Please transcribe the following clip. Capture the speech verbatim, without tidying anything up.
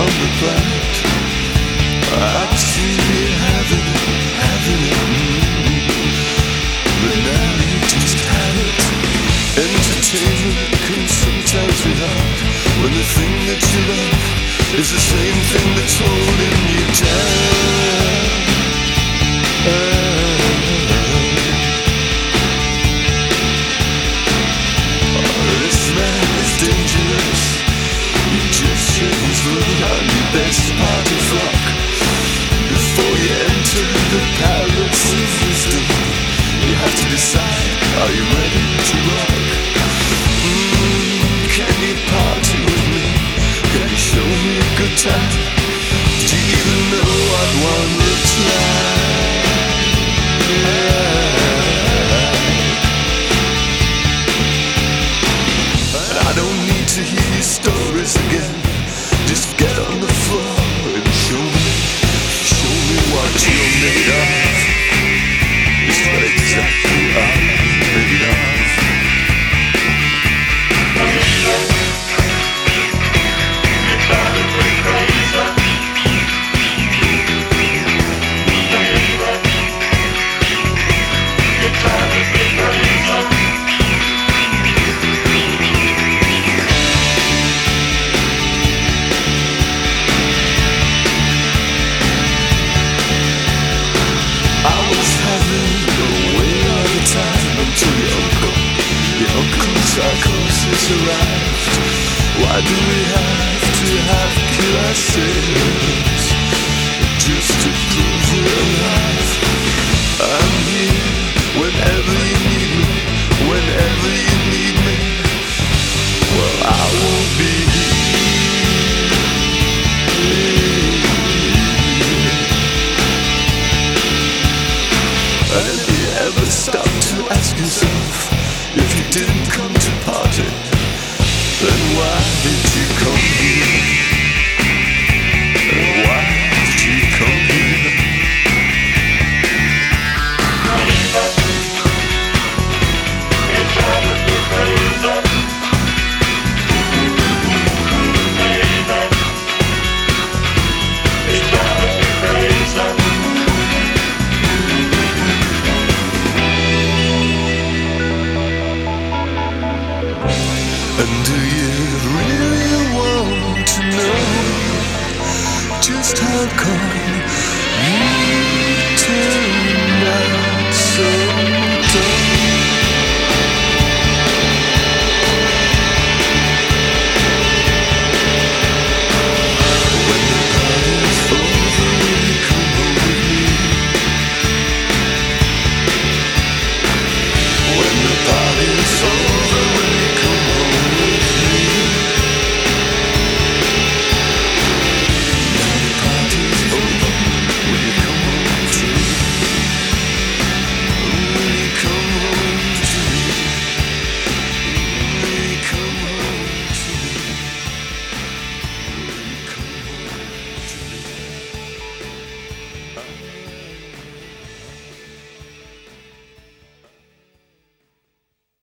on the planet. I've seen you having it, having it, mm. But now you just have it. Entertainment can sometimes be hard when the thing that you love is the same thing that's holding you down. Oh, this man is dangerous. You just said he's looking on your best party frock before you enter the palace of wisdom. You have to decide, are you ready to rock? Mm, can you party with me? Can you show me a good time? Do you even know what one looks like? And I don't need to hear your stories again. Just get on the floor and show me, show me what you're made of. It's what exactly I'm made of. Psychosis arrived. Why do we have to have kill ourselves just to prove we're alive? I'm here whenever you need me, whenever you need me. Well, I won't be here. And have you ever stopped to ask yourself if you didn't come